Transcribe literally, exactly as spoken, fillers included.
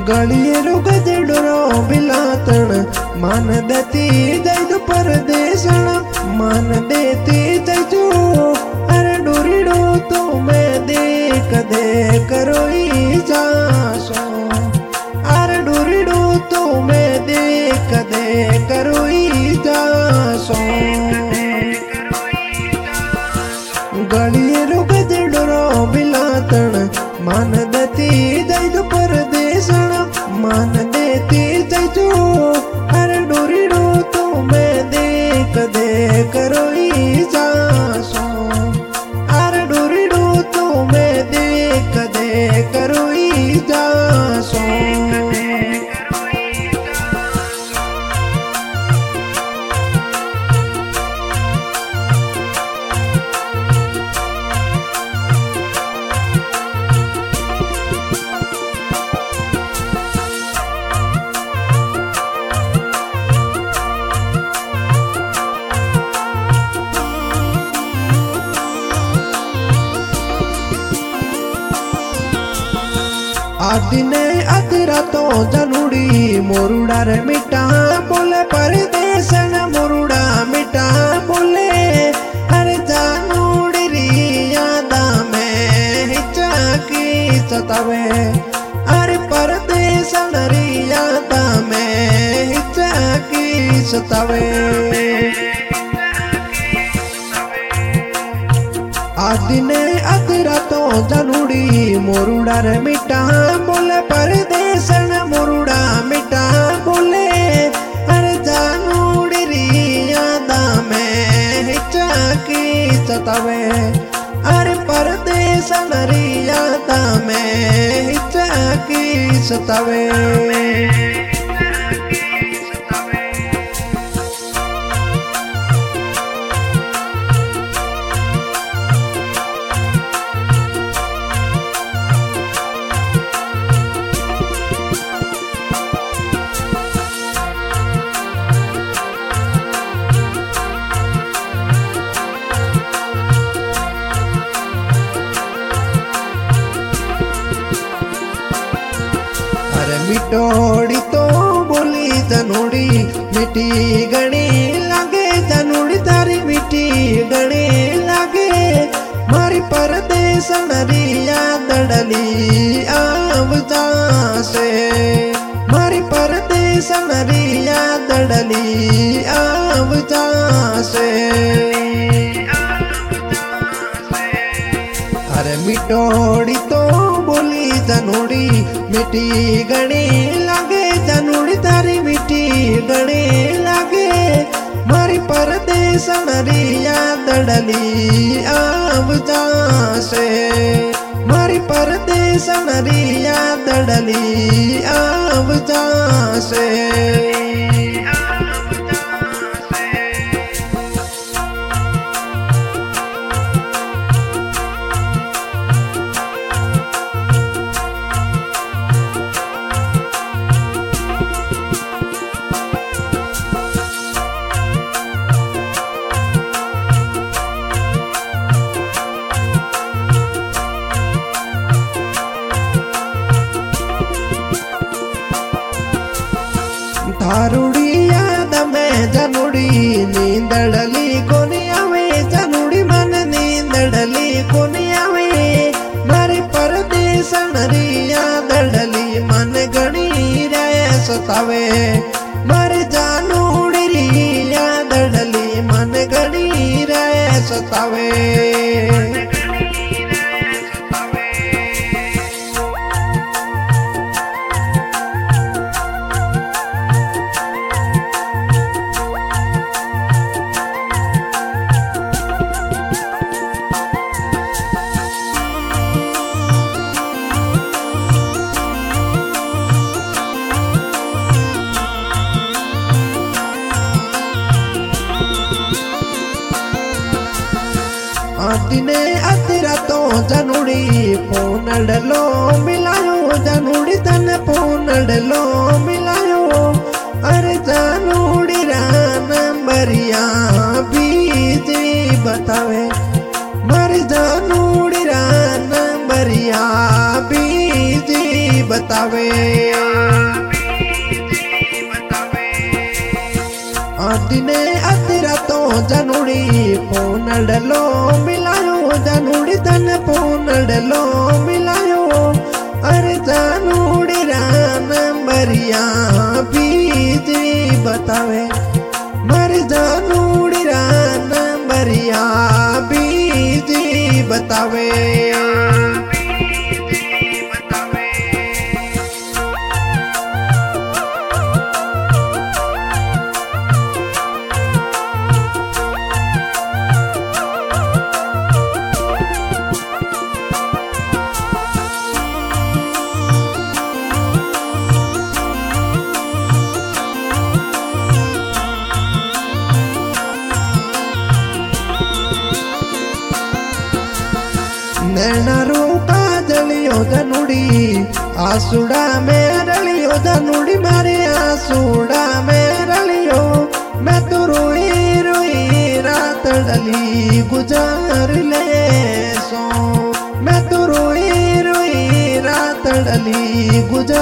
गलियेरो गजडरो बिलातण मान देती जैदु परदेसण मान देती जैजो अरे डोरीडो तो मैं देख देख रोई जासो अरे डोरीडो तो मैं देख देख रोई जासो गलियेरो गजडरो बिलातण मान देती जैदु परदेसण मान देती जैजो अरे डोरीडो तो मैं देख देख रोई जासो अरे डोरीडो तो मैं देख देख रोई जासो। आदिने अधरा तो जनुड़ी मोरुड़ा रे मिटा बोले परदेसन मोरुड़ा मिटा बोले अरे जानुड़ी री यादा में हिचा की सतावे अरे परदेसन री यादा में हिचा की सतावे। आदिने अधरा तो जनुड़ी मोरुड़ा रे मिटा बोले परदेसन मोरुड़ा मिटा बोले अरे जानुड़ी री यादा में हिचा की सतावे अरे परदेसन री यादा में हिचा की सतावे। मिटोड़ी तो बोली जनुड़ी मिठी गणी लागे जनुड़ी तारी मिठी गणी लागे मारी परदेसन री याद डली आव जासे मारी परदेसन री याद डली आव जासे। अरे मिटोड़ी तो बोली जनुड़ी मिठी गणी लागे जनुड़ी तारी मिठी गणी लागे मारी परदेसन री याद डली आव जासे मारी परदेसन री याद डली आव जासे। थारुड़ी याद में जनुड़ी नींद डली कोनी आवे जनुड़ी मन नींद डली कोनी आवे मारे परदेसन री याद डली मन गणी रे सतावे मारे जानुड़ी री याद डली मन गणी रे सतावे। आदिने अधरा तो जनुड़ी फोन डलो मिलायो जनुड़ी तन फोन डलो मिलायो अरे जानुड़ी रान बरिया बीजी बतावे मर जानुड़ी रान बरिया बीजी बतावे। दिने अधी रातों जनूड़ी फोन डलो मिलायो जनूड़ी तन फोन डलो मिलायो अरे जानूड़ी रान मरिया बीजी बतावे मर जानूड़ी रान मरिया बीजी बतावे नैना रूका जलियो जनूड़ी आसूड़ा में रलियो जनूड़ी मारे आसूड़ा में रलियो मैं तो रोई रोई रात डली गुजार ले सो मैं तो रोई रोई रात डली गुजार